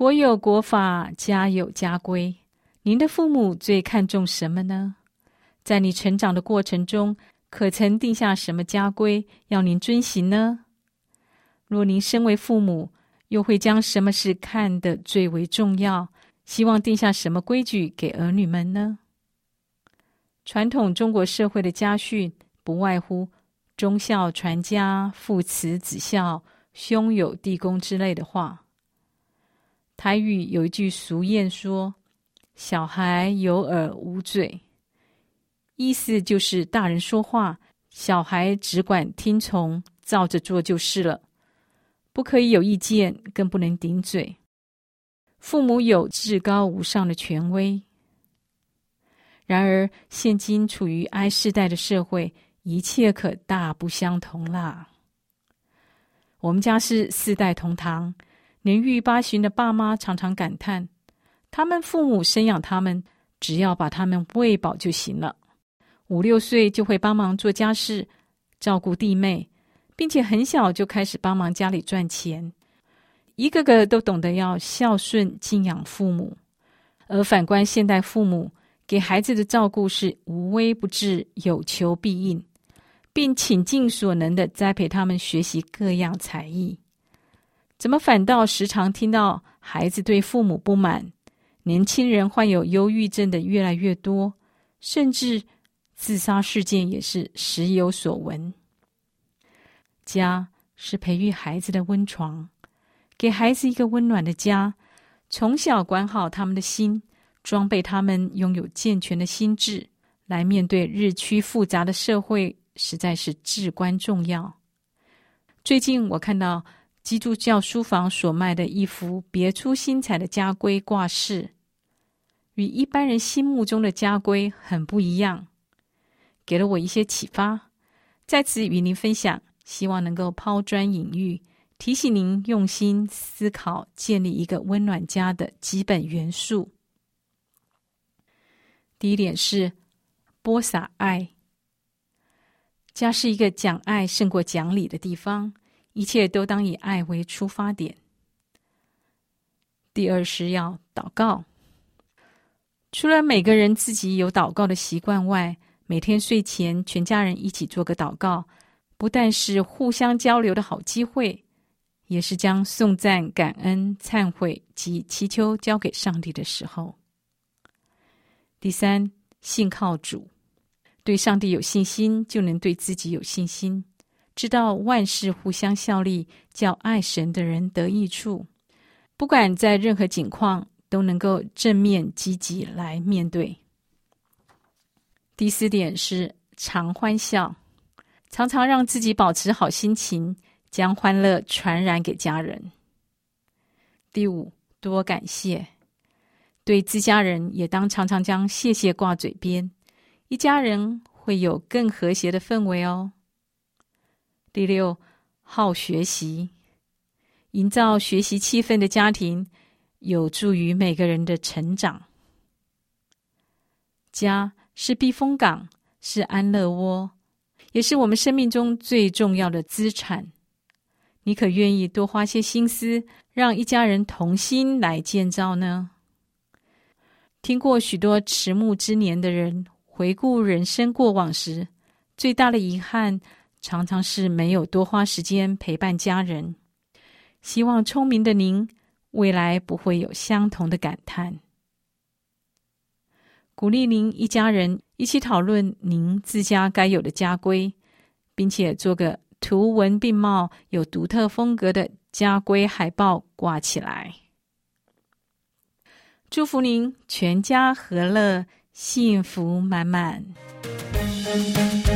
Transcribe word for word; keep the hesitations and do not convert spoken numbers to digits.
国有国法，家有家规。您的父母最看重什么呢？在你成长的过程中，可曾定下什么家规要您遵行呢？若您身为父母，又会将什么事看得最为重要，希望定下什么规矩给儿女们呢？传统中国社会的家训不外乎忠孝传家、父慈子孝、兄友弟恭之类的话。台语有一句俗谚说，小孩有耳无嘴，意思就是大人说话，小孩只管听从，照着做就是了，不可以有意见，更不能顶嘴。父母有至高无上的权威。然而现今处于 I 世代的社会，一切可大不相同啦。我们家是四代同堂，年逾八旬的爸妈常常感叹，他们父母生养他们，只要把他们喂饱就行了，五六岁就会帮忙做家事，照顾弟妹，并且很小就开始帮忙家里赚钱，一个个都懂得要孝顺敬仰父母。而反观现代父母，给孩子的照顾是无微不至，有求必应，并倾尽所能地栽培他们学习各样才艺。怎么反倒时常听到孩子对父母不满，年轻人患有忧郁症的越来越多，甚至自杀事件也是时有所闻。家是培育孩子的温床，给孩子一个温暖的家，从小管好他们的心，装备他们拥有健全的心智，来面对日趋复杂的社会，实在是至关重要。最近我看到基督教书房所卖的一幅别出心裁的家规挂饰，与一般人心目中的家规很不一样，给了我一些启发，在此与您分享，希望能够抛砖引玉，提醒您用心思考建立一个温暖家的基本元素。第一点是播撒爱。家是一个讲爱胜过讲理的地方，一切都当以爱为出发点。第二是要祷告。除了每个人自己有祷告的习惯外，每天睡前全家人一起做个祷告，不但是互相交流的好机会，也是将颂赞、感恩、忏悔及祈求交给上帝的时候。第三，信靠主。对上帝有信心，就能对自己有信心，知道万事互相效力，叫爱神的人得益处。不管在任何境况，都能够正面积极来面对。第四点是常欢笑，常常让自己保持好心情，将欢乐传染给家人。第五，多感谢。对自家人也当常常将谢谢挂嘴边，一家人会有更和谐的氛围哦。第六，好学习。营造学习气氛的家庭，有助于每个人的成长。家是避风港，是安乐窝，也是我们生命中最重要的资产。你可愿意多花些心思，让一家人同心来建造呢？听过许多迟暮之年的人回顾人生过往时，最大的遗憾常常是没有多花时间陪伴家人。希望聪明的您未来不会有相同的感叹。鼓励您一家人一起讨论您自家该有的家规，并且做个图文并茂、有独特风格的家规海报挂起来。祝福您全家和乐，幸福满满。